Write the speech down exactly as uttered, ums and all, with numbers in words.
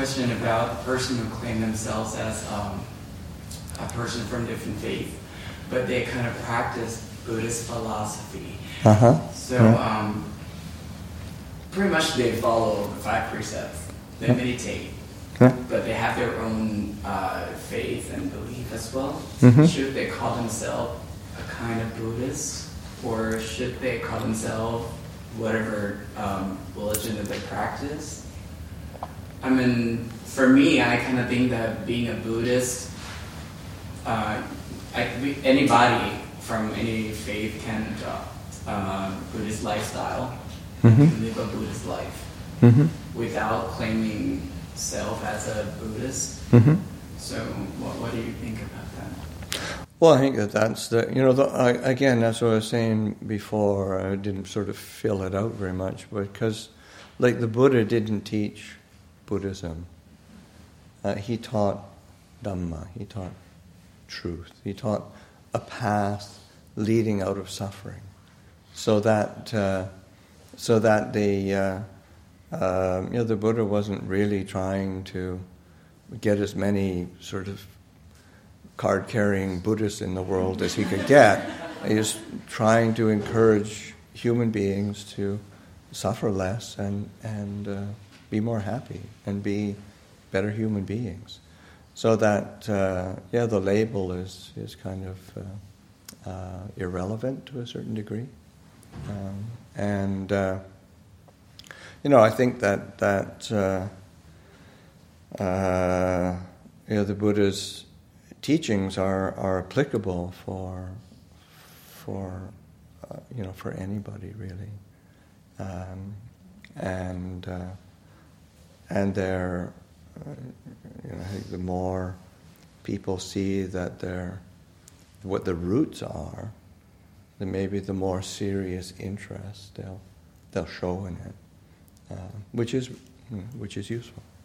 question about the person who claim themselves as um, a person from different faith, but they kind of practice Buddhist philosophy. Uh-huh. So yeah. um, pretty much they follow the five precepts. They yeah. meditate, yeah. but they have their own uh, faith and belief as well. Mm-hmm. Should they call themselves a kind of Buddhist, or should they call themselves whatever um, religion that they practice? I mean, for me, I kind of think that being a Buddhist, uh, I, anybody from any faith can adopt uh, Buddhist lifestyle, mm-hmm. can live a Buddhist life mm-hmm. without claiming self as a Buddhist. Mm-hmm. So, what, what do you think about that? Well, I think that that's the, you know, the, I, again, that's what I was saying before. I didn't sort of fill it out very much, because, like, the Buddha didn't teach Buddhism. Uh, he taught Dhamma, he taught truth, he taught a path leading out of suffering, so that uh, so that the uh, uh, you know the Buddha wasn't really trying to get as many sort of card-carrying Buddhists in the world as he could get. He was trying to encourage human beings to suffer less and and uh, be more happy and be better human beings. So that, uh, yeah, the label is, is kind of uh, uh, irrelevant to a certain degree. Um, and, uh, you know, I think that, that uh, uh, you know, the Buddha's teachings are, are applicable for, for uh, you know, for anybody, really. Um, and, uh, and they're... Uh, you know, I think the more people see that they're what the roots are, then maybe the more serious interest they'll they'll show in it, uh, which is which is useful.